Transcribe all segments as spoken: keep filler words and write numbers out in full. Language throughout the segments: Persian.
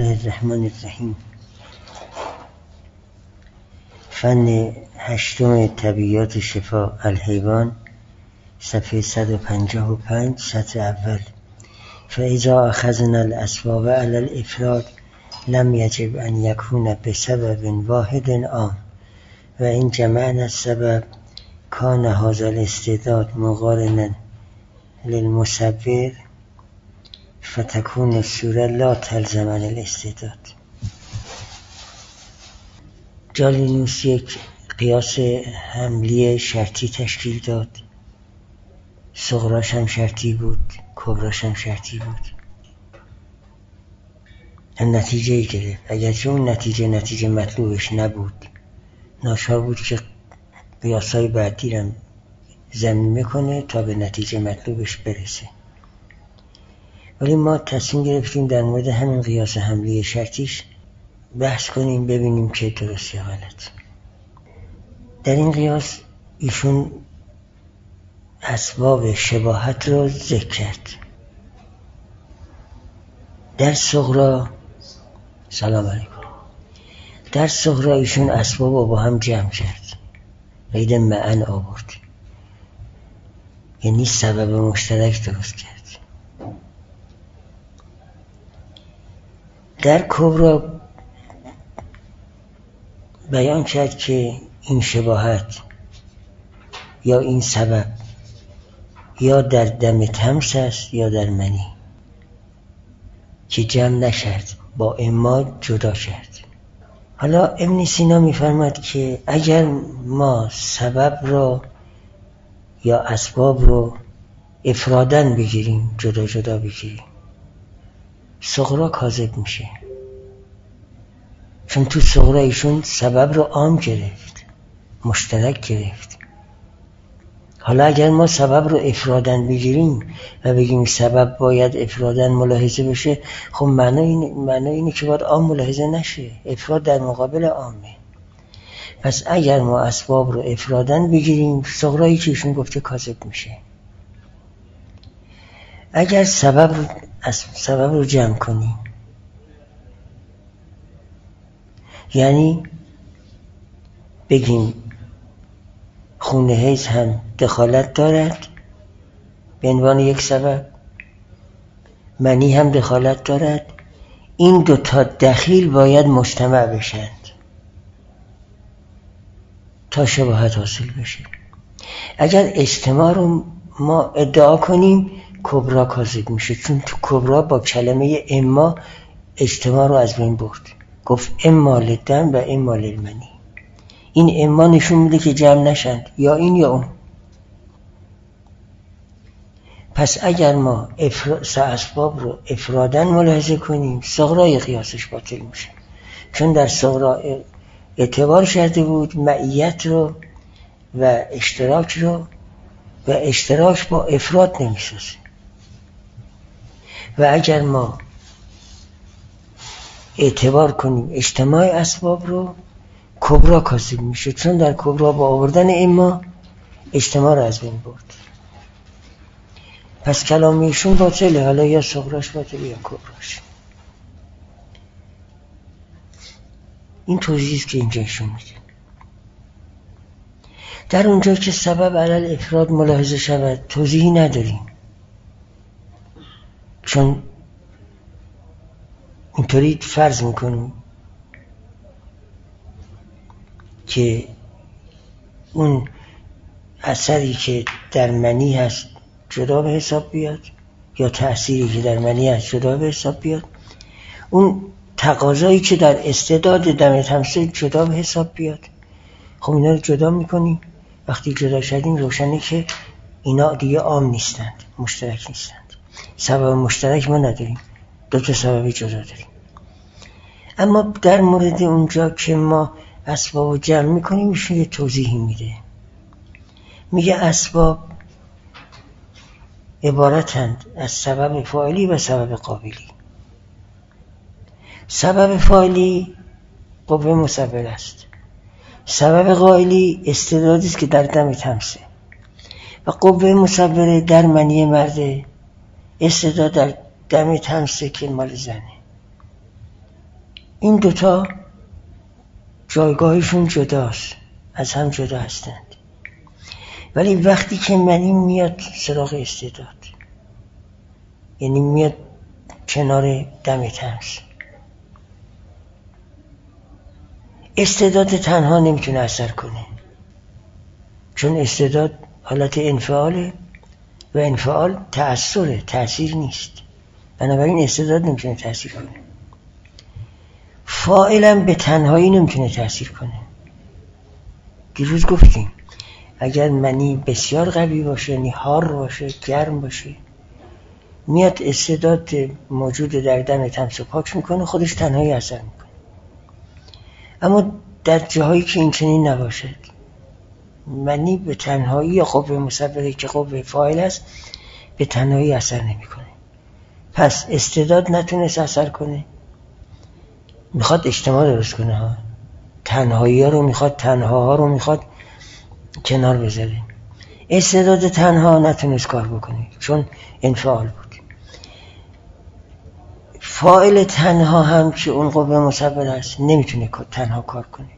الله الرحمن الرحیم. فن هشتم طبیعیات شفا الحیوان، صفحه صد و پنجاه و پنج، سطر اول. فاذا اخذنا الاسباب علی الافراد لم یجب ان یکون بسبب واحد عام، و این جمعنا السبب کان هذا الاستعداد مقارنا للمصور فتكون الصورة لا تلزم الاستعداد. جالینوس یک قیاس حملی شرطی تشکیل داد. صغراش هم شرطی بود، کبراش هم شرطی بود. نتیجه ای گرفت. اگرچه اون نتیجه نتیجه مطلوبش نبود، ناچار بود که قیاسای بعدی رو ضمیمه کنه تا به نتیجه مطلوبش برسه. ولی ما تصمیم گرفتیم در مورد همین قیاس حملی شرطیش بحث کنیم، ببینیم که درست یا غلط. در این قیاس ایشون اسباب شباهت رو ذکر کرد. در صغرا سلام علیکم در صغرا ایشون اسباب رو با هم جمع کرد، قید معن آورد، یعنی سبب مشترک درست کرد. در کبرا بیان کرد که این شباهت یا این سبب یا در دم تمس است یا در منی، که جمع نشد، با اما جدا کرد. حالا ابن سینا می‌فرماید که اگر ما سبب رو یا اسباب رو افرادن بگیریم، جدا جدا بگیریم، صغرا کاذب میشه، چون تو صغرا ایشون سبب رو عام گرفت، مشترک گرفت. حالا اگر ما سبب رو افرادن بگیریم و بگیم سبب باید افرادن ملاحظه بشه، خب معنی اینه, معنی اینه که باید عام ملاحظه نشه، افراد در مقابل عامه. پس اگر ما اسباب رو افرادن بگیریم، صغرایی که ایشون گفته کاذب میشه. اگر سبب رو سبب رو جمع کنیم، یعنی بگیم خون حیض هم دخالت دارد به عنوان یک سبب، منی هم دخالت دارد، این دو تا دخیل باید مجتمع بشند تا شباهت حاصل بشه. اگر اجتماع رو ما ادعا کنیم، کبرا کاذب میشه، چون تو کبرا با کلمه اما اجتماع رو از بین برد، گفت اما للدم و اما للمنی. این اما نشون میده که جمع نشند، یا این یا اون. پس اگر ما افرا... سه اسباب رو افرادن ملاحظه کنیم، صغرای قیاسش باطل میشه، چون در صغرا اعتبار کرده بود معیت رو و اشتراک رو، و اشتراک با افراد نمیسازه. و اگر ما اعتبار کنیم اجتماع اسباب رو، کبرا کاذب میشه، چون در کبرا با آوردن اما اجتماع رو از بین برد. پس کلامیشون باطله، حالا یا صغراش باطله یا کبراش. این توضیحی که اینجا ایشون میده. در اونجا که سبب علی افراد ملاحظه شود توضیحی نداریم، چون اینطوری فرض میکنیم که اون اثری که در منی هست جدا به حساب بیاد، یا تأثیری که در منی هست جدا به حساب بیاد، اون تقاضایی که در استعداد دم تمثیل جدا به حساب بیاد. خب اینا رو جدا میکنیم، وقتی جدا شدیم روشنه که اینا دیگه عام نیستند، مشترک نیستند، سبب مشترک ما نداریم، دو تا سبب جدا داریم. اما در مورد اونجا که ما اسباب رو جمع میکنیم، ایشون یه توضیحی میده. میگه اسباب عبارتند از سبب فاعلی و سبب قابلی. سبب فاعلی قوه مسببه است، سبب قائلی استعدادی است که در دم تمسه، و قوه مسببه در منی مرده، استعداد در دم تمسه که مال زنه. این دوتا جایگاهشون جداست، از هم جدا هستند. ولی وقتی که منی میاد سراغ استعداد، یعنی میاد کنار دم تنز، استعداد تنها نمیتونه اثر کنه، چون استعداد حالت انفعاله و انفعال تأثیره، تأثیر نیست. بنابراین استعداد نمیتونه تأثیر کنه. فاعلم به تنهایی نمیتونه تأثیر کنه. دیروز گفتیم اگر منی بسیار قوی باشه، یعنی حار باشه، گرم باشه، میاد استعداد موجود در دم تنز پاک میکنه، خودش تنهایی اثر میکنه. اما در جاهایی که این چنین نباشد، منی به تنهایی یا قوه مسببه که قوه فاعل است به تنهایی اثر نمیکنه. پس استعداد نتونست اثر کنه، میخواد اجتماع درست کنه ها. تنهایی ها رو میخواد، تنها ها رو میخواد کنار بذاره. استعداد تنها نتونست کار بکنه چون انفعال بود. فاعل تنها هم که اون قوه مسبب است نمیتونه تنها کار کنه.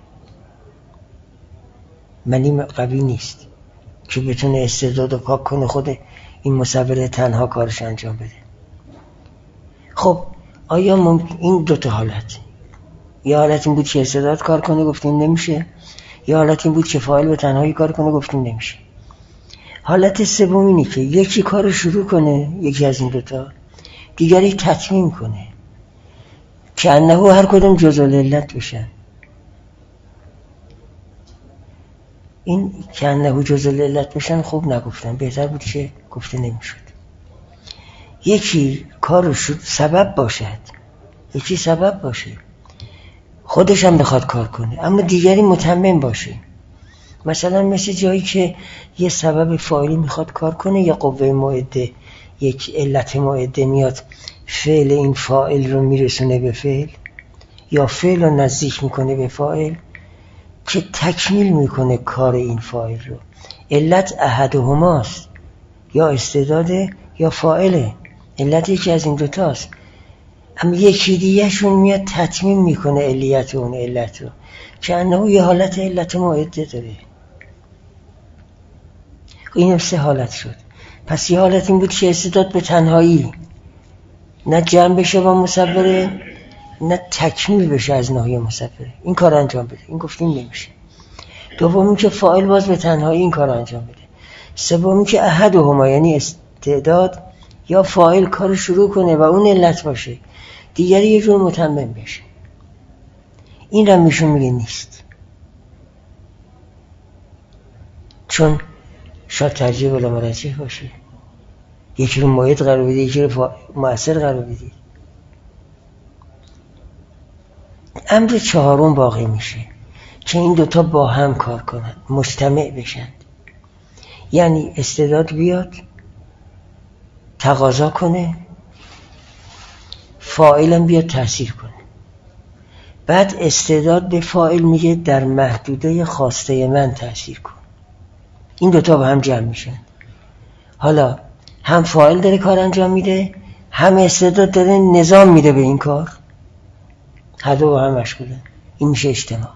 منی قوی نیست که بتونه استعداد رو پاک کنه، خود این مسبب تنها کارش انجام بده. خب آیا ممکن این دوتا حالت، یا حالت این بود که استعداد کار کنه گفتیم نمیشه، یا حالت این بود که فاعل به تنهایی کار کنه گفتیم نمیشه. حالت سوم اینه که یکی کار رو شروع کنه، یکی از این دوتا، دیگری تتمیم کنه، که انه هر کدوم جزء العلت بشن. این که انه جزء العلت بشن خوب نگفتن، بهتر بود که گفته نمیشد. یکی کار رو شروع سبب باشد، یکی سبب باشه، خودش هم بخواد کار کنه، اما دیگری متمم باشه. مثلا مثل جایی که یه سبب فاعلی میخواد کار کنه، یا قوه معده، یک علت معده میاد فعل این فاعل رو میرسونه به فعل، یا فعل رو نزدیک میکنه به فاعل که تکمیل میکنه کار این فاعل رو. علت احدهماست، یا استعداده یا فاعله. علت یکی از این دوتاست، اما یکی دیگه شون میاد تتمیم میکنه علیت اون علت رو، که انه یه حالت علت معده داره. این سه حالت شد. پس یه حالت این بود که استعداد به تنهایی نه جمع بشه با مسببه، نه تکمیل بشه از ناحیه مسببه، این کار انجام بده. این گفتیم نمیشه. دومی که فاعل باز به تنهایی این کار انجام بده. سومی که احدهما، یعنی استعداد یا فاعل کار شروع کنه و اون علت باشه، دیگری یه جور متمم بشه. این رو میشون میگه نیست، چون شاید ترجیح بلا مرجح باشه. یکی رو موعد قرار بدید، یکی رو مؤثر قرار بدید. امر چهارم باقی میشه که این دوتا با هم کار کنند، مجتمع بشند. یعنی استعداد بیاد تقاضا کنه، فاعلم بیاد تأثیر کنه. بعد استعداد به فاعل میگه در محدوده خواسته من تأثیر کن. این دوتا با هم جمع میشن. حالا هم فاعل داره کار انجام میده، هم استعداد داره نظام میده به این کار، هر دو با هم مشغولن. این میشه اجتماع.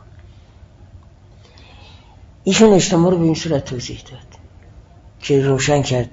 ایشون اجتماع رو به این صورت توضیح داد که روشن کرد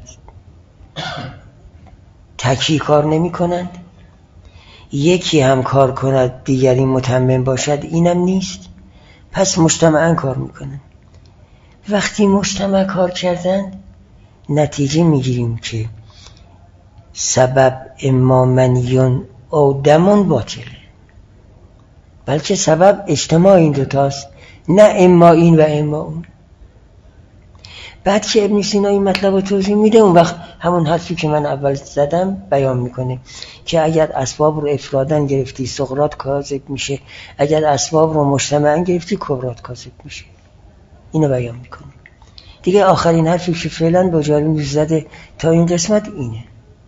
تکی کار نمی کنند، یکی هم کار کند دیگری متمم باشد اینم نیست، پس مجتمعاً کار میکنن. وقتی مجتمع کار کردن نتیجه میگیریم که سبب اما منیون او دمون باطله، بلکه سبب اجتماع این دوتاست، نه اما این و اما اون. بعد که ابن سینا این مطلب رو توضیح میده، اون وقت همون حرفی که من اول زدم بیان میکنه که اگر اسباب رو افرادن گرفتی سقراط کاذب میشه، اگر اسباب رو مجتمعاً گرفتی کبرات کاذب میشه. اینو بیان میکنه دیگه. آخرین حرفی که فعلا با جاری زده تا این قسمت اینه.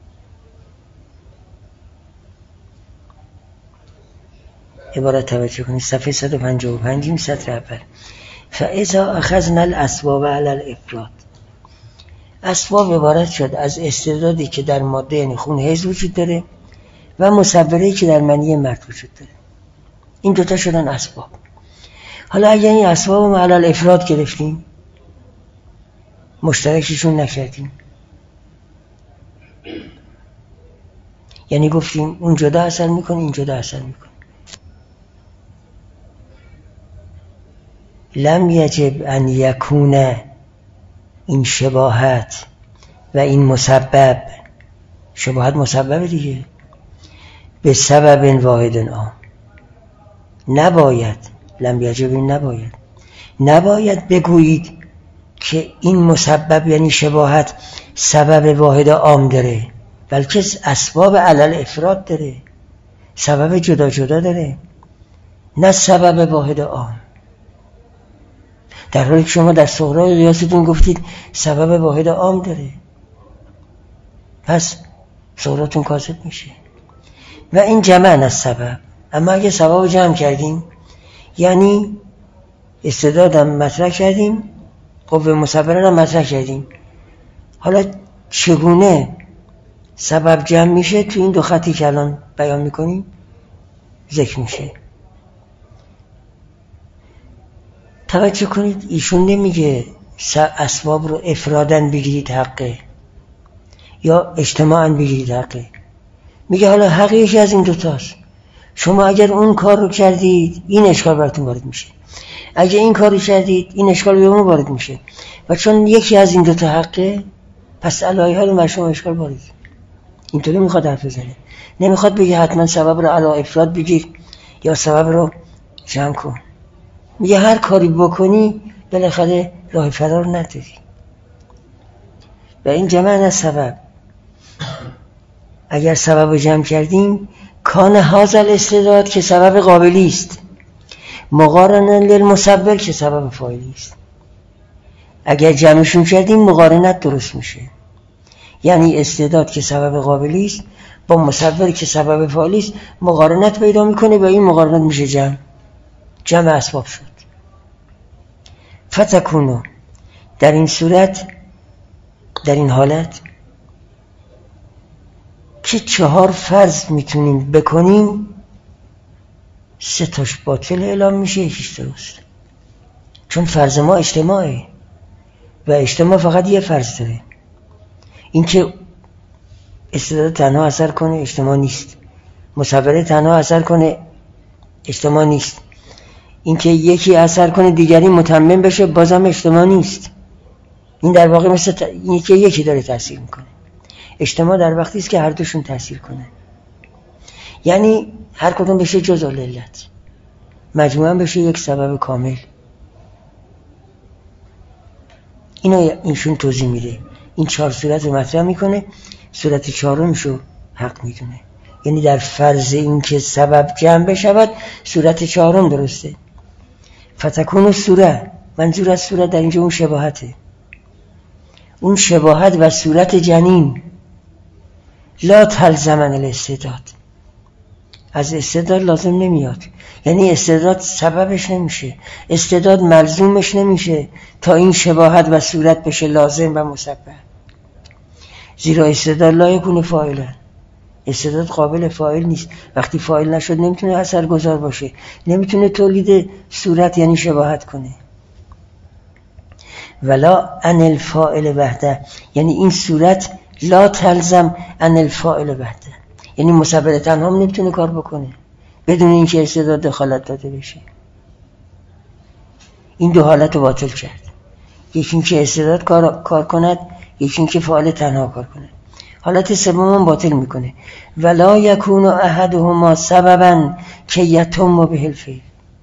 عبارت توجه کنید، صفحه صد و پنجاه و پنج سطر اول. فاذا اخذنا الاسباب علی الافراد، اسباب عبارت شد از استعدادی که در ماده یعنی خون حیض وجود داره و مصوری که در منی مرد وجود داره. این دوتا شدن اسباب. حالا اگر این اسباب رو علل افراد گرفتیم، مشترکشون نکردیم، یعنی گفتیم اون جدا اثر میکنه این جدا اثر میکنه، لم یجب ان یکون این شباهت و این مسبب، شباهت مسبب دیگه، به سبب واحد عام، نباید، لم یجب این نباید نباید بگویید که این مسبب یعنی شباهت سبب واحد عام داره، بلکه اسباب علل افراد داره، سبب جدا جدا داره، نه سبب واحد عام. در حالی که شما در صغرای قیاستون گفتید سبب واحد عام داره، پس صغراتون کاذب میشه. و این جمع از سبب. اما اگه سبب جمع کردیم یعنی استعدادم مطرح کردیم، قوه مسببه هم مطرح کردیم، حالا چگونه سبب جمع میشه تو این دو خطی که الان بیان میکنیم ذکر میشه. توجه کنید ایشون نمیگه اسباب رو افرادن بگیرید حقه یا اجتماعاً بگیرید حقه، میگه حالا حق یکی از این دوتاست، شما اگر اون کار رو کردید این اشکال براتون وارد میشه، اگر این کار رو کردید این اشکال به اون وارد میشه، و چون یکی از این دوتا حقه پس علایه ها رو بر شما اشکال وارد. اینطوری میخواد حرف بزنه، نمیخواد بگه حتما سبب رو علی افراد بگیر یا سبب رو جمع کن، میگه هر کاری بکنی بالاخره راه فرار نداری. و این جمع از سبب، اگر سبب رو جمع کردیم کان هذا الاستعداد که سبب قابلی است مقارنه للمسبب که سبب فاعلی است، اگر جمعشون کردیم مقارنت درست میشه، یعنی استعداد که سبب قابلی است با مسبب که سبب فاعلی است مقارنت پیدا میکنه و این مقارنت میشه جمع، جمع اسباب شد. فتکونو، در این صورت، در این حالت که چهار فرض میتونیم بکنیم سه تاش باطل اعلام میشه، یکیش درست، چون فرض ما اجتماعه و اجتماع فقط یه فرض داره، این که استعداد تنها اثر کنه اجتماع نیست، مسبب تنها اثر کنه اجتماع نیست، این که یکی اثر کنه دیگری متمم بشه بازم اجتماع نیست. این در واقع مثل ت... این که یکی داره تاثیر میکنه. اجتماع در وقتی است که هر دوشون تاثیر کنه، یعنی هر کدوم بشه جزء العلت، مجموعاً بشه یک سبب کامل. اینو اینشون توضیح میده، این چهار صورت رو مطرح میکنه، صورت چهارمشو حق میدونه، یعنی در فرض این که سبب جمع بشود صورت چهارم درسته. فتکون الصوره، منظور از صورت در اینجا اون شباهته، اون شباهت و صورت جنین لا تلزمن الاستعداد، از استعداد لازم نمیاد، یعنی استعداد سببش نمیشه، استعداد ملزومش نمیشه تا این شباهت و صورت بشه لازم و مسبب، زیرا استعداد لا یکون فاعلا، استعداد قابل فاعل نیست، وقتی فاعل نشد نمیتونه اثرگذار باشه، نمیتونه تولید صورت یعنی شباهت کنه. ولا ان الفاعل وحده، یعنی این صورت لا تلزم ان الفاعل وحده، یعنی مسبب تنها هم نمیتونه کار بکنه بدون اینکه استعداد دخالت داده بشه. این دو حالت رو باطل کرد، یکی اینکه استعداد کار, کار کند، یکی اینکه فاعل تنها کار کند. حالت سوم هم باطل میکنه، ولا یکون احدهما سببا که یتم به الفعل،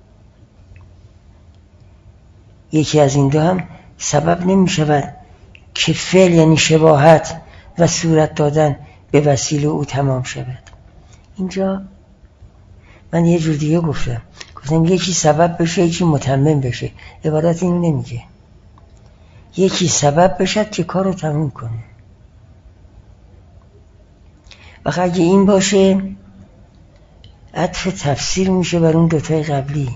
یکی از این دو هم سبب نمیشود که فعل یعنی شباهت و صورت دادن به وسیله او تمام شود. اینجا من یه جور دیگه گفتم، گفتم یکی سبب بشه یکی متمم بشه، عبارت اینو نمیگه، یکی سبب بشد که کار رو تموم کنه. و اگه این باشه عطف تفسیر میشه بر اون دوتای قبلی،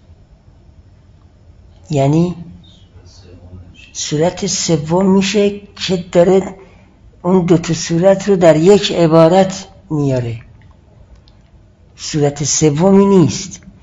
یعنی صورت سوم میشه که داره اون دوتا صورت رو در یک عبارت میاره، صورت سومی نیست،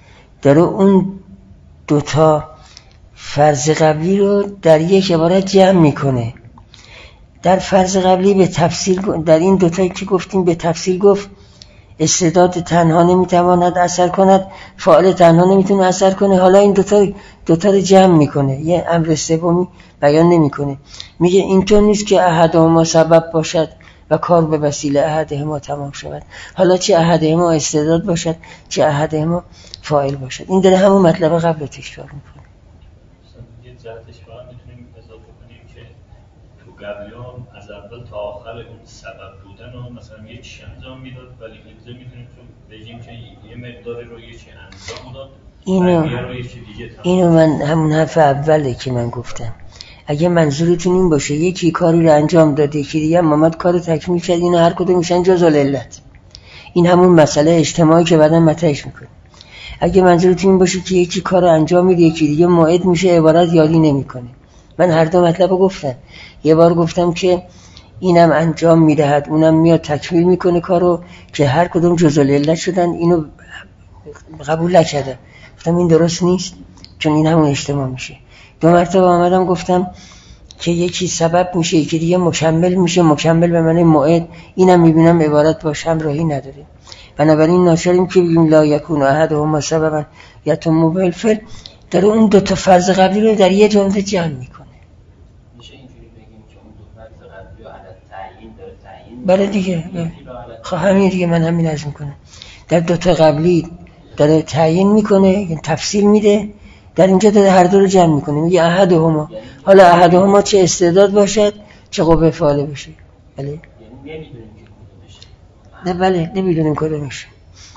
داره اون دوتا فرض قبلی رو در یک عبارت جمع میکنه. در فرض قبلی به تفصیل، در این دوتایی که گفتیم به تفصیل گفت استعداد تنها نمیتواند اثر کند، فاعل تنها نمیتونه اثر کنه. حالا این دوتا دوتا رو جمع میکنه، یه امر سومی بیان نمیکنه. میگه اینطور نیست که احدهما سبب باشد و کار به وسیله احدهما تمام شود. حالا چه احدهما استعداد باشد چه احدهما فاعل باشد. این داره همون مطلب قبل رو تکرار میکنه. یه جهتش فقط میتونیم اضافه کنیم که تو قبلیام از اول تا آخر اون سبب بودن و مثلا یه چی انجام میداد، ولی اینجا میتونیم چون بگیم که یه مقداری رو یه چی انجام داد، اینو اینو من همون حرف اوله که من گفتم، اگه منظورتون این باشه یکی کاری رو انجام داده یکی دیگه محمد کارو تکمیل کرد، اینا هر کدوم میشن جز العلت. این همون مسئله اجتماعی که بعداً مطرحش میکنه. اگه منظورتون این باشه که یکی کارو انجام میده یکی دیگه موعد میشه، عبارت یادی نمیکنه. من هر دو مطلب رو گفتم. یه بار گفتم که اینم انجام میدهد اونم میاد تکمیل میکنه کارو، که هر کدوم جزء العلت شدن. اینو قبول نکردم، گفتم این درست نیست چون این همون اجتماع میشه. دو مرتبه آمدم گفتم که یکی سبب میشه یکی دیگه مکمل میشه، مکمل به معنی موعد. اینم میبینم عبارت باش همراهی نداره. بنابراین ناچاریم که بگیم لا یکون احدهما سببا یتم بالفعل، داره اون دو تا فرض قبلی رو در یه جمله جمع میکنه. میشه اینجوری بگیم که اون دو فرض قبلی رو عدد تعیین داره تعیین. بله دیگه، خب همین دیگه من همین عرض میکنم. در دو تا قبلی داره تعیین میکنه، یعنی تفصیل میده، در اینجا داره هر دو رو جمع میکنه. میگه احدهما، حالا احدهما چه استعداد باشد چه قوه فاعله باشه. بله یعنی نمیدونیم که کدومشه. نه بله نمیدونیم کدومشه،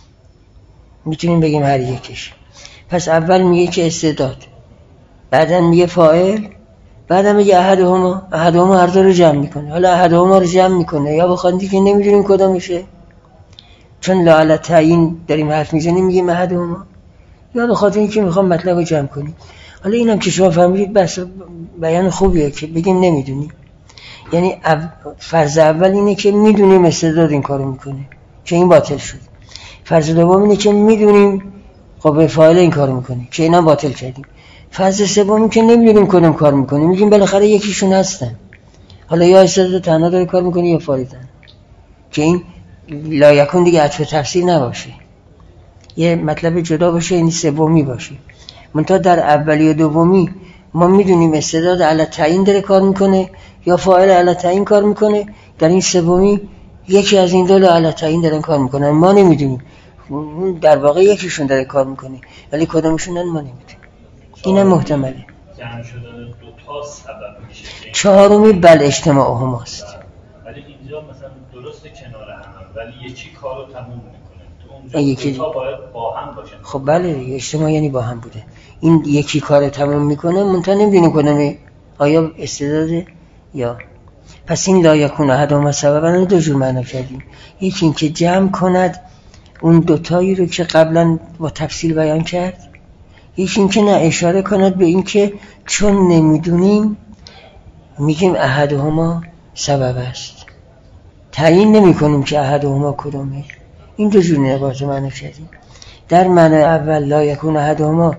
میتونیم بگیم هر یکیش. پس اول میگه که استعداد، بعدن میگه فاعل، بعدن میگه احدهما. احدهما هر دو رو جمع میکنه. حالا احدهما رو جمع میکنه یا بخواندی که نمیدونیم کدومشه چون لا علی تعیین داریم حرف میزنیم میگیم احدهما، یا به خاطر اینکه میخوام مطلب رو جمع کنیم. حالا اینم که شما فهمیدید بس بیان خوبیه که بگیم نمیدونیم. یعنی فرض اول اینه که میدونیم استعداد این کارو میکنه که این باطل شد. فرض دوم اینه که میدونیم قوه فاعل این کارو میکنه که اینا باطل کردیم. فرض سوم که نمیدونیم کدوم کار میکنه، میگیم بالاخره یکیشون هستن. حالا یا استعداد تنها داره کار میکنه یا فاعل تنها، که این لا یکون دیگه عطف تفسیر نباشه، یه مطلب جدا باشه، این سومی باشه. منتها در اولی و دومی ما میدونیم استعداد علی تعیین داره کار میکنه یا فاعل علی تعیین کار میکنه. در این سومی یکی از این دو علی تعیین دارن کار میکنن، ما نمیدونیم. در واقع یکیشون داره کار میکنه ولی کدومشونن ما نمیدونیم. اینم محتمله. جمع شدن دو تا سبب میشه. چهارمی بل اجتماعهماست. ولی اینجا مثلا درست کنار هم ولی یکی کارو تموم میکنه. تو اونجا دو تا باید با هم باشن. خب بله اجتماع یعنی با هم بوده. این یکی کار تموم میکنه منتها نمیدونیم کدومه، آیا استعداده یا. پس این لا یکون احدهما سببا رو دو جور معنا کردیم. یکی این که جمع کند اون دوتایی رو که قبلا با تفصیل بیان کرد، یکی این که نه اشاره کند به این که چون نمیدونیم میگیم احدهما سبب است، تعیین نمی کنیم که احدهما کدومه. این دو جور عبارت معنا کردیم. در معنی اول لا یکون احدهما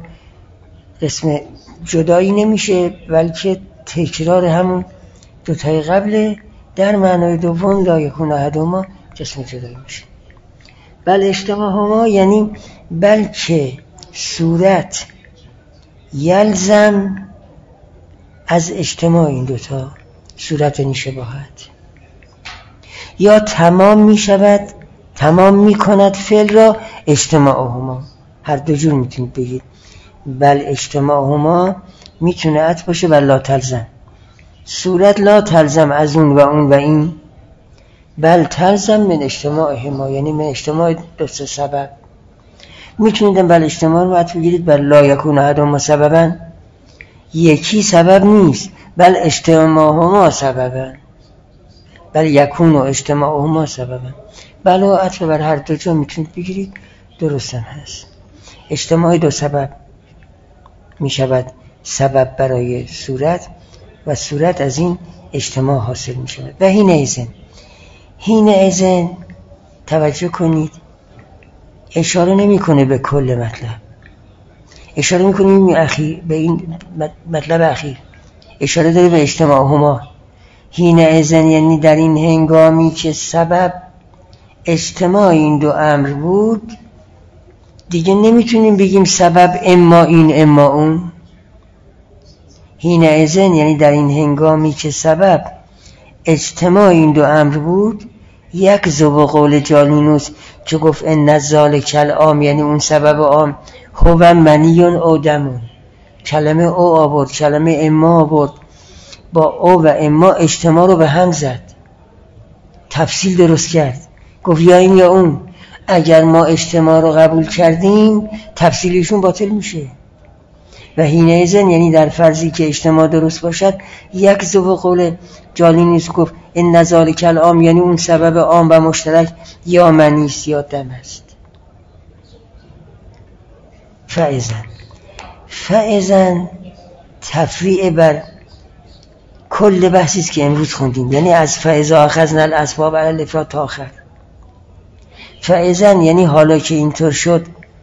اسم جدایی نمیشه بلکه تکرار همون دوتای قبله. در معنای دوم لا یکون احدهما اسم جدایی میشه. بل اجتماعهما یعنی بلکه صورت یلزم از اجتماع این دوتا صورت نشباهت، یا تمام می شود تمام می کند فعل را اجتماعهما. هر دو جور میتونید بگید. بل اجتماعهما میتونه عطف باشه بر لا تلزم. صورت لا تلزم از اون و اون و این، بل تلزم من اجتماعهما یعنی من اجتماع دو سه سبب. میتونید بل اجتماع رو عطف بگیرید بر لا یکون احدهما سببا، یکی سبب نیست بل اجتماعهما سببا، بل یکون و اجتماعهما سببا. بلا عطف بر هر دو جا میتونید بگیرید، درست هم هست. اجتماع دو سبب میشود سبب برای صورت و صورت از این اجتماع حاصل میشود. و هین ایزن هین ایزن توجه کنید اشاره نمی کنه به کل مطلب، اشاره میکنیم اخیر به این مطلب اخیر، اشاره داره به اجتماع هما. حین اذن یعنی در این هنگامی که سبب اجتماع این دو امر بود، دیگه نمیتونیم بگیم سبب اما این اما اون. حین اذن یعنی در این هنگامی که سبب اجتماع این دو امر بود، یک زو قول جالینوس که گفت ان ذالک العام یعنی اون سبب عام، هو منیون او دمون، کلمه او آورد، کلمه اما آورد، با او و اما اجتماع رو به هم زد، تفصیل درست کرد، گفت یا این یا اون. اگر ما اجتماع رو قبول کردیم تفصیلیشون باطل میشه. و حین اذن یعنی در فرضی که اجتماع درست باشد، یک زو قول جالینوس گفت ان ذالک العام یعنی اون سبب عام و مشترک یا منیست یا دم است. فاذن فاذن تفریع بر کل بحثی است که امروز خوندیم، یعنی از فاذا اخذنا الاسباب علی الافراد تا آخر. فاذن یعنی حالا که اینطور شد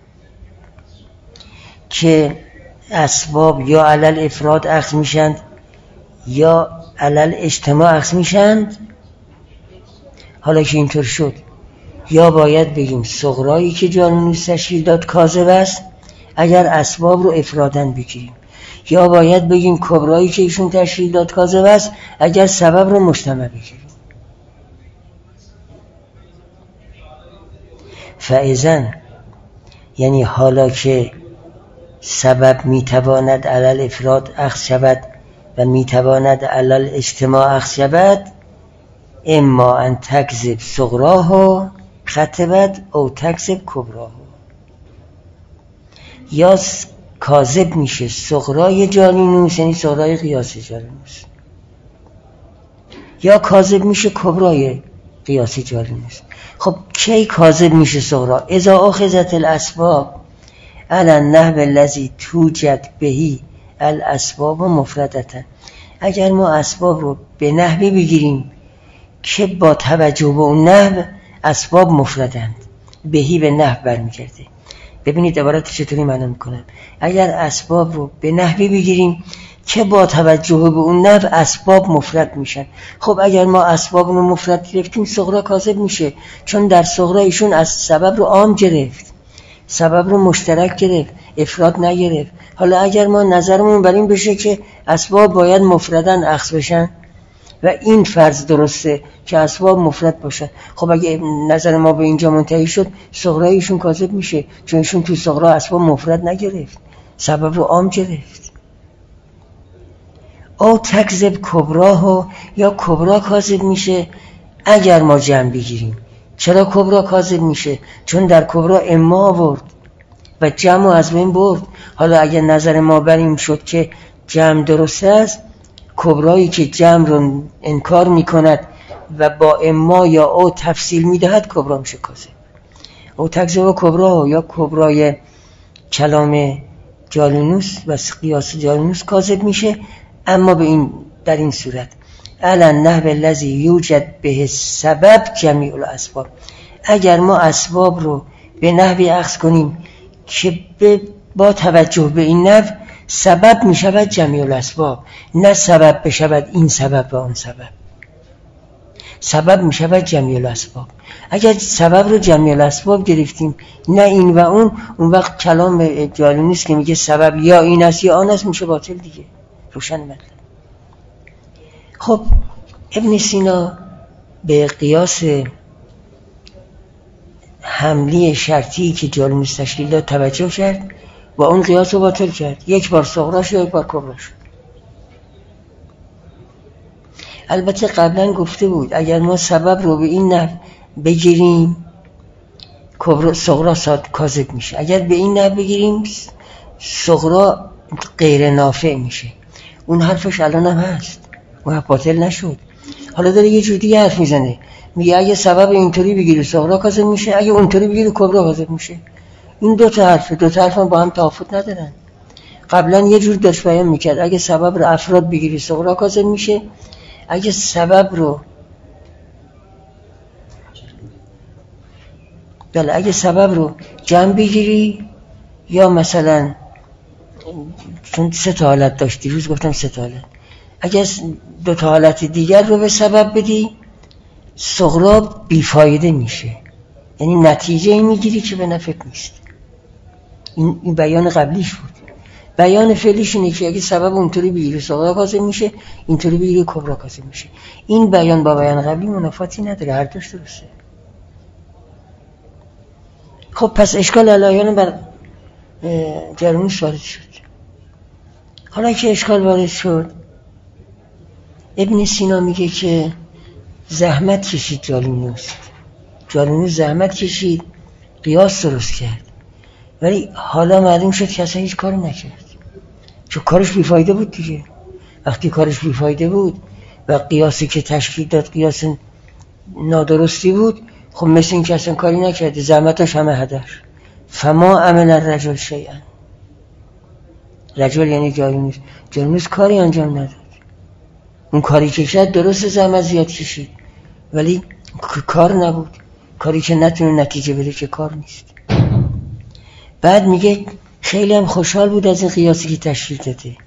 که اسباب یا علی الافراد اخذ میشند یا علی الاجتماع اخذ میشند، حالا که اینطور شد یا باید بگیم صغرایی که جالینوس تشکیل داد کاذب است اگر اسباب رو افرادن بگیریم، یا باید بگیم کبرایی که ایشون تشکیل داد کاذب است اگر سبب رو مجتمع بگیریم. فاذن یعنی حالا که سبب میتواند علی الافراد اخذ شود و میتواند علی الاجتماع اخذ شود، اما ان تکذب صغراه خطبت او تکذب کبراه، یا کاذب میشه صغرای جالینوس یعنی صغرای قیاسی جالینوس، یا کاذب میشه کبرای قیاسی جالینوس. خب کی کاذب میشه صغرا؟ اذا اخذت الاسباب علی النحو الذی توجد بهی الاسباب مفردتا، اگر ما اسباب رو به نحوی بگیریم که با توجه به اون نحو اسباب مفردند، بهی به نحو برمیگرده. ببینید عبارت چطوری معنی میکنم. اگر اسباب رو به نحوی بگیریم که با توجه به اون نحو اسباب مفرد میشن، خب اگر ما اسباب رو مفرد گرفتیم صغرا کاذب میشه، چون در صغرا ایشون از سبب رو عام گرفت، سبب رو مشترک گرفت، افراد نگرفت. حالا اگر ما نظرمون بر این بشه که اسباب باید مفردن اخذ بشن و این فرض درسته که اسباب مفرد باشن، خب اگه نظر ما به اینجا منتهی شد صغرایشون کاذب میشه، چون ایشون تو صغرا اسباب مفرد نگرفت، سبب رو عام گرفت. او تکذب کبراه، یا کبرا کاذب میشه اگر ما جمع بگیریم. چرا کبرا کاذب میشه؟ چون در کبرا اما آورد و جمع از بین برد. حالا اگر نظر ما بر این شد که جمع درسته است، کبرایی که جمع رو انکار میکند و با اما یا او تفصیل میدهد کبرا میشه کاذب. او تکذب کبرا، یا کبرای کلام جالینوس و قیاس جالینوس کاذب میشه، اما به این در این صورت علی النحو الذی یوجد به سبب جمیع الاسباب، اگر ما اسباب رو به نحوی اخذ کنیم که با توجه به این نحو سبب می شود جمیع الاسباب، نه سبب بشود این سبب و آن سبب، سبب می شود جمیع الاسباب. اگر سبب رو جمیع الاسباب گرفتیم نه این و اون، اون وقت کلام جالینوس که میگه سبب یا این است یا آن است میشه باطل دیگه، روشن مطلب. خب ابن سینا به قیاس حملی شرطی که جالینوس تشکیل داد توجه کرد و اون قیاس رو باطل کرد، یک بار صغرا شد یک بار کبرا شد. البته قبلا گفته بود اگر ما سبب رو به این نحو بگیریم کبرا صغرا ساد کاذب میشه، اگر به این نحو بگیریم صغرا غیر نافع میشه. اون حرفش الان هم هست، اون باطل نشد. حالا داره یه جور دیگه حرف میزنه، میگه اگه سبب اینطوری بگیری صغرا کاذب میشه، اگه اونطوری بگیری کبرا کاذب میشه. این دو تا حرف دو تا حرف با هم تفاوت ندارن. قبلا یه جور داشت بیان میکرد اگه سبب رو افراد بگیری صغرا کاذب میشه، اگه سبب رو بله اگه سبب رو جمع بگیری یا مثلا چون سه تا حالت داشت، دیروز گفتم سه تا حالت، اگر دو تا حالت دیگر رو به سبب بدی صغرا بیفایده میشه، یعنی نتیجه ای میگیری که به نفعت نیست. این, این بیان قبلیش بود. بیان فعلیش اینه که اگه سبب اونطوری بگیری صغرا کاظم میشه، اینطوری بگیری کبرا کاظم میشه. این بیان با بیان قبلی منافاتی نداره، هر دوش درسته. خب پس اشکال علایان بر جالینوس وارد شد. حالا که اشکال وارد شد، ابن سینا میگه که زحمت کشید جالینوس جالینوس زحمت کشید، قیاس درست کرد، ولی حالا معلوم شد که اصلا هیچ کاری نکرد، چون کارش بیفایده بود دیگه. وقتی کارش بیفایده بود و قیاسی که تشکیل داد قیاس نادرستی بود، خب مثل این که اصلا کاری نکرده، زحمتش همه هدر. فما عمل الرجل شیئا، رجل یعنی جالینوس، جالینوس کاری انجام نداد. اون کاری که کرد درست زحمت زیاد کشید، ولی کار نبود. کاری که نتونه نتیجه بده که کار نیست. بعد میگه خیلی هم خوشحال بود از این قیاسی که تشکیل داده،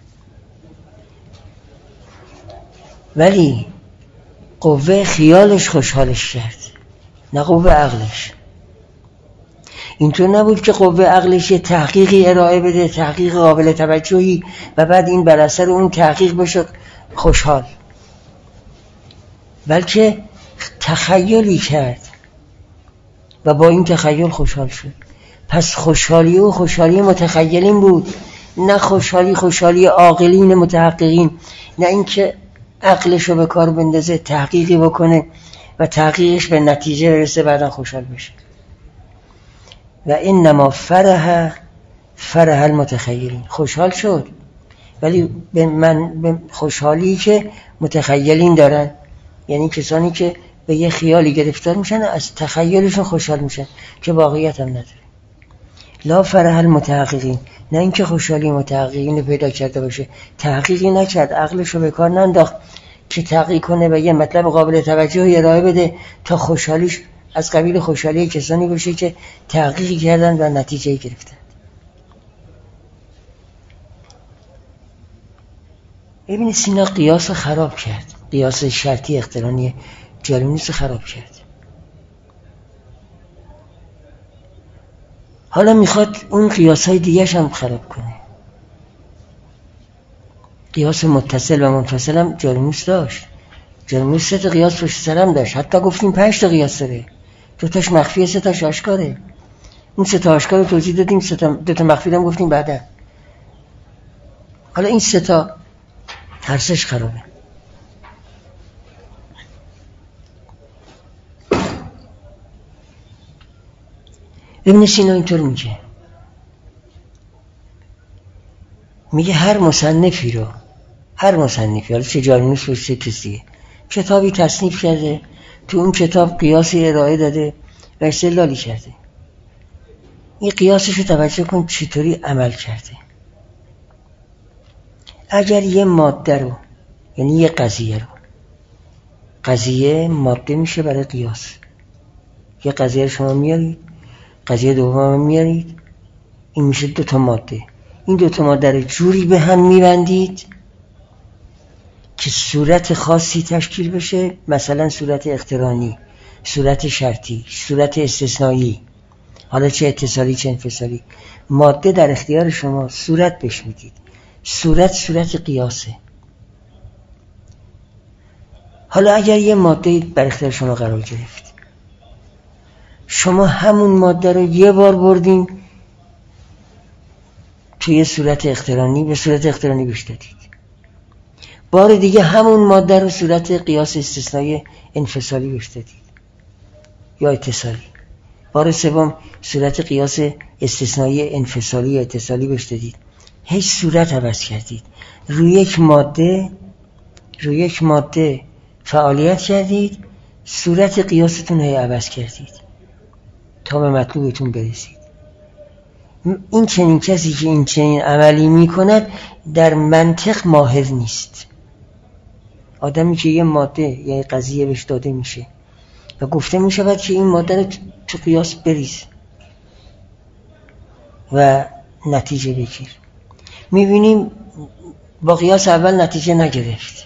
ولی قوه خیالش خوشحالش کرد، نه قوه عقلش. اینطور نبود که قوه عقلش یه تحقیقی ارائه بده، تحقیق قابل توجهی، و بعد این بر اثر اون تحقیق بشه خوشحال، بلکه تخیلی کرد و با این تخیل خوشحال شد. پس خوشحالی و خوشحالی متخیلین بود، نه خوشحالی خوشحالی عاقلین متحققین، نه اینکه عقلشو به کار بندازه تحقیقی بکنه و تحقیقش به نتیجه برسه بعدا خوشحال بشه. و انما فرح فرح المتخیلین، خوشحال شد ولی به من به خوشحالی که متخیلین دارن، یعنی کسانی که به یه خیالی گرفتار میشن از تخیلشون خوشحال میشن که واقعیت هم نداره. لا فرح المتحققین، نه اینکه خوشحالی متحققین رو پیدا کرده باشه، تحقیقی نکرد، عقلش رو به کار ننداخت که تحقیق کنه و یه مطلب قابل توجهی ارائه بده تا خوشحالیش از قبیل خوشحالی کسانی باشه که تحقیقی کردن و نتیجه‌ای گرفتن. ابن سینا قیاس خراب کرد، قیاس شرطی اقترانی جالینوس خراب کرد. حالا میخواد اون قیاس‌های دیگه‌ش هم خراب کنه. قیاس متصل و منفصل هم جالینوس داشت. جالینوس سه تا قیاس پشت سر هم داشت، حتی گفتیم پنج تا قیاس داره، دو تاش مخفیه سه تاش آشکاره. اون سه تا آشکار رو توضیح دادیم، سه تا دو تا مخفی هم گفتیم بعدا. حالا این سه تا هر سه‌اش خرابه. ابن سینا اینطور میگه میگه هر مصنفی رو هر مصنفی، حالا چه جالینوس و چه کسی کتابی تصنیف کرده، تو اون کتاب قیاسی ارائه داده و استدلالی کرده، این قیاسش رو توجه کن چطوری عمل کرده. اگر یه ماده رو، یعنی یه قضیه رو، قضیه ماده میشه برای قیاس، یه قضیه رو شما میارید، قضیه دوم میارید، این میشه دو تا ماده، این دو تا ماده رو جوری به هم میبندید که صورت خاصی تشکیل بشه، مثلا صورت اقترانی، صورت شرطی، صورت استثنایی، حالا چه اتصالی چه انفصالی. ماده در اختیار شما، صورت بهش میدید، صورت صورت قیاسه. حالا اگر یه ماده بر اختیار شما قرار گرفت، شما همون ماده رو یه بار بردین توی صورت اقترانی، به صورت اقترانی بهش دادید، بار دیگه همون ماده رو صورت قیاس استثنایی انفصالی بهش دادید یا اتصالی، بار سوم صورت قیاس استثنایی انفصالی یا اتصالی بهش دادید، هیچ صورت عوض کردید، روی یک ماده روی یک ماده فعالیت کردید، صورت قیاستون هی عوض کردید تا به مطلوبتون برسید. این چنین کسی که این چنین عملی می کند در منطق ماهر نیست. آدمی که یه ماده یا قضیه بهش داده میشه و گفته می شود که این ماده رو تو قیاس بریز و نتیجه بگیر، میبینیم با قیاس اول نتیجه نگرفت،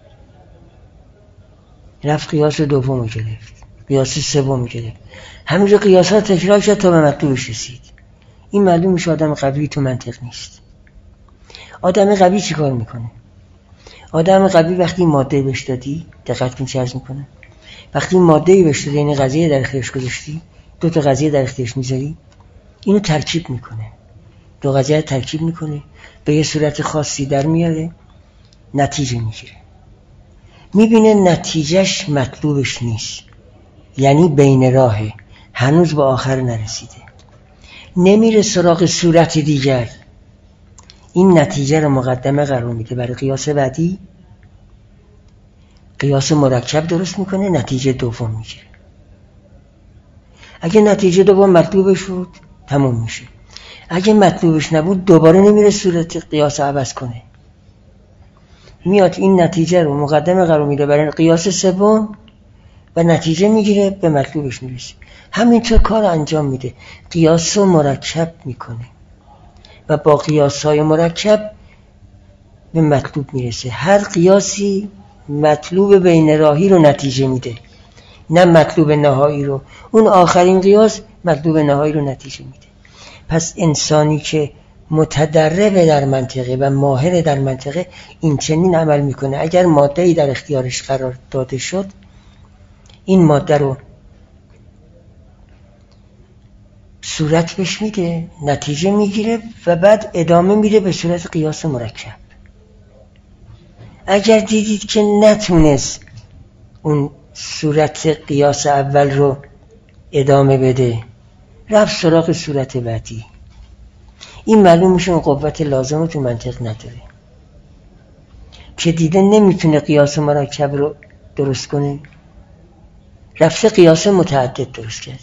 رفت قیاس دوم گرفت، قیاس سوم گرفت، همینجا قیاس ها تکرار شد تا به مطلوبش رسید. این معلوم میشه آدم قوی تو منطق نیست. آدم قوی چی کار میکنه؟ آدم قوی وقتی ماده بهش دادی، دقت کن چه عرض میکنه، وقتی ماده بهش دادی، یعنی قضیه در اختیارش گذاشتی، دو تا قضیه در اختیارش میذاری، اینو ترکیب میکنه، دو قضیه ترکیب میکنه، به یه صورت خاصی در میاره، نتیجه میگیره. میبینه نتیجهش مطلوبش نیست، یعنی بین راهه، هنوز به آخر نرسیده، نمیره سراغ صورت دیگر. این نتیجه رو مقدمه قرار میده برای قیاس بعدی، قیاس مرکب درست میکنه، نتیجه دوم میگیره. اگه نتیجه دوم مطلوبش بود تموم میشه، اگه مطلوبش نبود دوباره نمیره صورت قیاس عوض کنه، میاد این نتیجه رو مقدمه قرار میده برای قیاس سوم و نتیجه میگیره، به مطلوبش میرسه. همینطور کار انجام میده، قیاس رو مرکب میکنه و با قیاس‌های مرکب به مطلوب میرسه. هر قیاسی مطلوب بین راهی رو نتیجه میده، نه مطلوب نهایی رو. اون آخرین قیاس مطلوب نهایی رو نتیجه میده. پس انسانی که متدرب در منطقه و ماهر در منطقه این چنین عمل میکنه. اگر ماده‌ای در اختیارش قرار داده شد، این ماده رو صورت بهش میده، نتیجه میگیره و بعد ادامه میده به صورت قیاس مرکب. اگر دیدید که نتونست اون صورت قیاس اول رو ادامه بده، رفت سراغ صورت بعدی. این معلوم میشه اون قوت لازم تو منطق نداره، که دیده نمیتونه قیاس مرکب رو درست کنه، رفته قیاس متعدد درست کرده.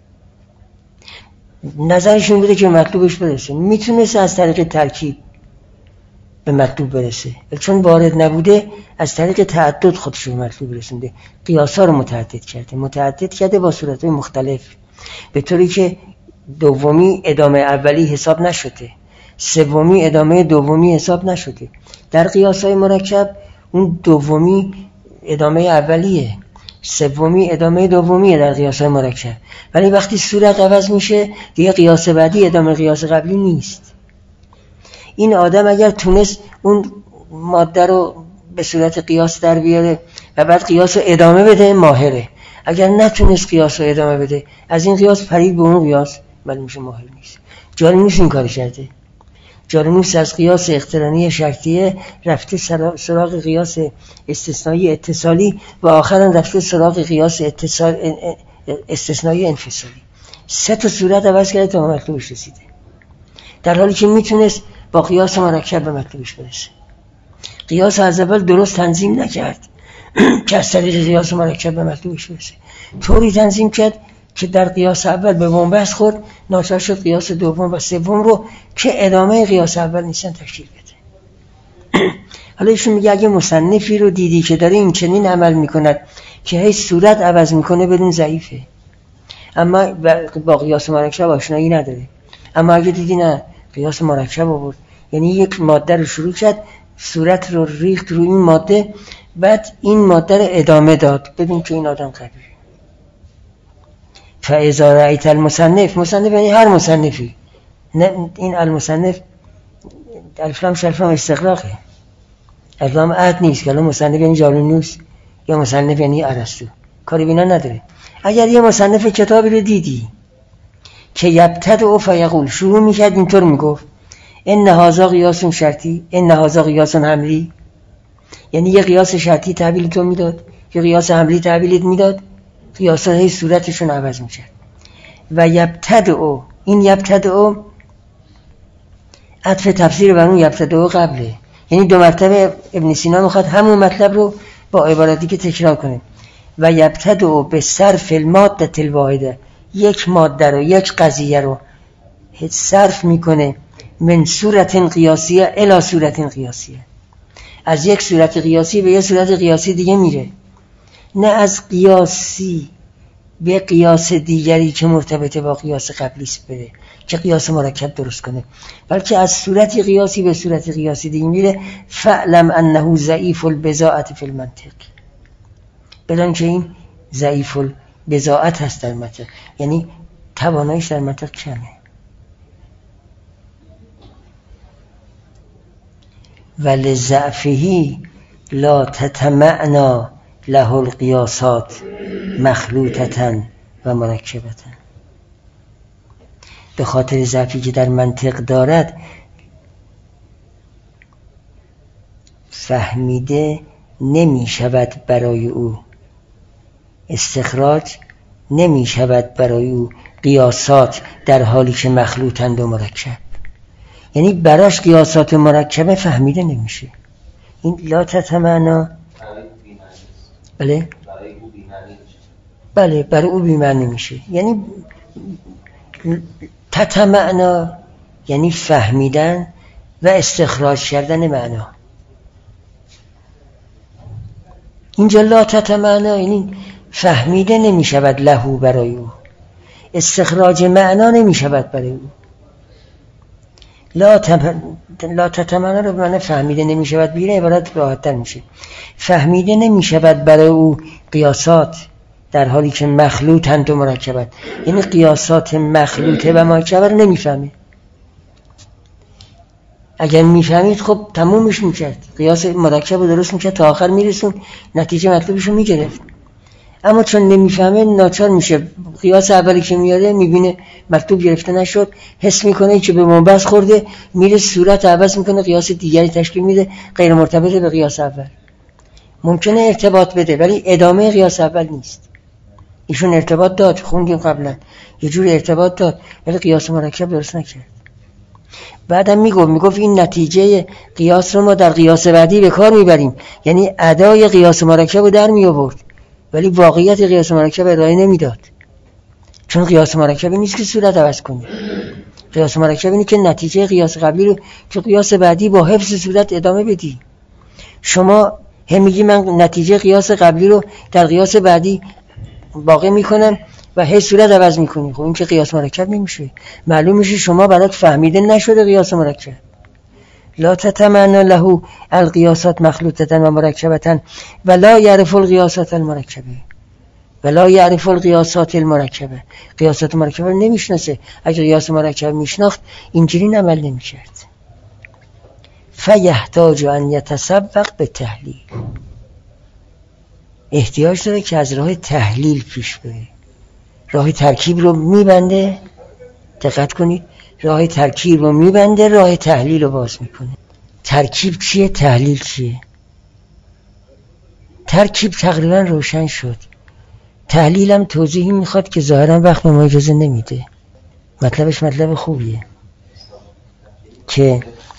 نظرشون بوده که مطلوبش برسه، میتونست از طریق ترکیب به مطلوب برسه، چون وارد نبوده از طریق تعدد خودش به مطلوب رسونده. قیاسا رو متعدد کرده، متعدد کرده با صورت‌های مختلف، به طوری که دومی ادامه اولی حساب نشده، سومی ادامه دومی حساب نشده. در قیاس‌های مرکب اون دومی ادامه اولیه، سومی ادامه دومیه در قیاس‌های مرکب، ولی وقتی صورت عوض میشه دیگه قیاس بعدی ادامه قیاس قبلی نیست. این آدم اگر تونست اون ماده رو به صورت قیاس در بیاره و بعد قیاس رو ادامه بده، ماهره. اگر نتونست قیاس رو ادامه بده، از این قیاس پرید به اون قیاس، معلوم میشه ماهر نیست. جالینوس این کار کرده. جالینوس از قیاس اقترانی شرطیه رفته سراغ قیاس استثنایی اتصالی و آخرا رفته سراغ قیاس اتصال استثنایی انفصالی. سه تا صورت عوض کرده تا مطلوبش رسیده، در حالی که میتونست با قیاس مرکب به مطلوبش برسه. قیاس از اول درست تنظیم نکرد که از طریق قیاس مرکب به مطلوبش برسه، طوری تنظیم کرد که در قیاس اول به بنبست خورد، ناچار شد قیاس دوم و سوم رو که ادامه قیاس اول نیستن تشکیل بده. حالا ایشون میگه اگه مصنفی رو دیدی که داره این چنین عمل میکند که هیچ صورت عوض میکنه، بدون ضعیفه، اما با قیاس مرکب آشنایی نداره. اما اگه دیدی نه قیاس مرکب آورد، یعنی یک ماده رو شروع کرد، صورت رو ریخت روی این ماده، بعد این ماده رو ادامه داد، ببین که این آدم قویه. فاذا رأیت المصنف، مصنف یعنی هر مصنفی، نه این المصنف الفلام شلفام استغراقه، الفلام عهد نیست که الان مصنف یعنی جالینوس یا مصنف یعنی ارسطو، کاری بینا نداره. اگر یه مصنف کتابی رو دیدی که یبتدئ فیقول، شروع میکرد اینطور میگفت ان هذا قیاس شرطی ان هذا قیاس حملی، یعنی یه قیاس شرطی تحویل تو میداد، یه قیاس حملی تحویلت میداد، قیاس‌ها هی صورتشون عوض میشه. و یبتدئ، این یبتدئ عطف تفسیر بر اون یبتدئ قبله، یعنی دو مرتبه ابن سینا میخواد همون مطلب رو با عبارتی که تکرار کنه. و یبتدئ به صرف الماده الواحده، یک ماده رو، یک قضیه رو صرف میکنه من صورت قیاسیه الی صورت قیاسیه، از یک صورت قیاسی به یک صورت قیاسی دیگه میره، نه از قیاسی به قیاس دیگری که مرتبط با قیاس قبلیست بره. که قیاس مرکب درست کنه، بلکه از صورت قیاسی به صورت قیاسی دیگه میره. فعلم انه ضعیف البضاعت فی المنطق، بدان که این ضعیف البضاعت هست در منطق، یعنی تواناییش در منطق کمه. ولضعفه لا تتمعنا له القیاسات مخلوطة و مرکبة، به خاطر ضعفی که در منطق دارد فهمیده نمی شود برای او، استخراج نمی شود برای او قیاسات در حالی که مخلوطند و مرکب، یعنی براش قیاسات مرکبه فهمیده نمیشه. این لا تتمعنا، بله بله برای او بی‌معنی میشه. یعنی تتمعنا یعنی فهمیدن و استخراج کردن معنا. اینجا لا تتمعنا یعنی فهمیده نمی شود لهو برای او، استخراج معنا نمی شود برای او. لا لا تتمعنا رو به معنی فهمیده نمی شود بیره عبارت راحت‌تر میشه. فهمیده نمی شود برای او قیاسات در حالی که مخلوطند و مرکبند، یعنی قیاسات مخلوطه و مرکبه رو نمیفهمه. اگر میفهمید خب تمومش میکرد، قیاس مرکب رو درست میکرد تا آخر میرسون نتیجه مطلوبش رو میگرفت. اما چون نمیفهمه ناچار میشه، قیاس اولی که میاره میبینه مطلوب گرفته نشد، حس میکنه که به منبس خورده، میره صورت عوض میکنه، قیاس دیگری تشکیل میده غیر مرتبط به قیاس اول. ممکنه ارتباط بده ولی ادامه قیاس اول نیست. ایشون ارتباط داد، خوندیم قبلا یه جور ارتباط داد ولی قیاس مرکب درست نکرد. بعدم میگفت میگفت این نتیجه قیاس رو ما در قیاس بعدی به کار میبریم، یعنی ادای قیاس مرکب رو در می آورد ولی واقعیت قیاس مرکب ارائه نمیداد، چون قیاس مرکب نیست که صورت عوض کنی. قیاس مرکب اینه که نتیجه قیاس قبلی رو تو قیاس بعدی با حفظ صورت ادامه بدی. شما هم میگی من نتیجه قیاس قبلی رو در قیاس بعدی باقی میکنم و هی صورت عوض میکنی، خب این که قیاس مرکب نمیشه. معلوم میشه شما برات فهمیده نشده قیاس مرکب. لا تتمعنا له القیاسات مخلوطة و مرکبة و لا یعرف القیاسات المرکبه و لا یعرف القیاسات المرکبه. قیاسات مرکبه رو نمیشناسه. اگر قیاس مرکب میشناخت اینجوری عمل نمیکرد. فیحتاج ان یتسوق به تحلیل، احتیاج داره که از راه تحلیل پیش بره. راه ترکیب رو میبنده، دقت کنید، راه ترکیب رو میبنده، راه تحلیل رو باز میکنه. ترکیب چیه؟ تحلیل چیه؟ ترکیب تقریبا روشن شد. تحلیلم توضیحی میخواد که ظاهرا وقت ما اجازه نمیده. مطلبش مطلب خوبیه که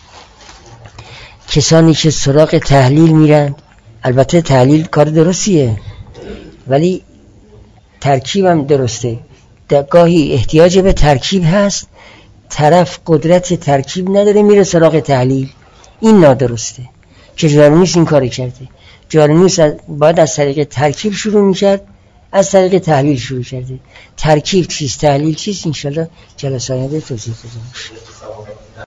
کسانی که سراغ تحلیل میرن، البته تحلیل کار درستیه ولی ترکیب هم درسته. گاهی احتیاج به ترکیب هست، طرف قدرت ترکیب نداره میره سراغ تحلیل، این نادرسته که جارونیس این کار کرده. جارونیس باید از طریق ترکیب شروع میکرد، از طریق تحلیل شروع کرده. ترکیب چیست، تحلیل چیست، انشالله جلسه آینده توضیح بدیم.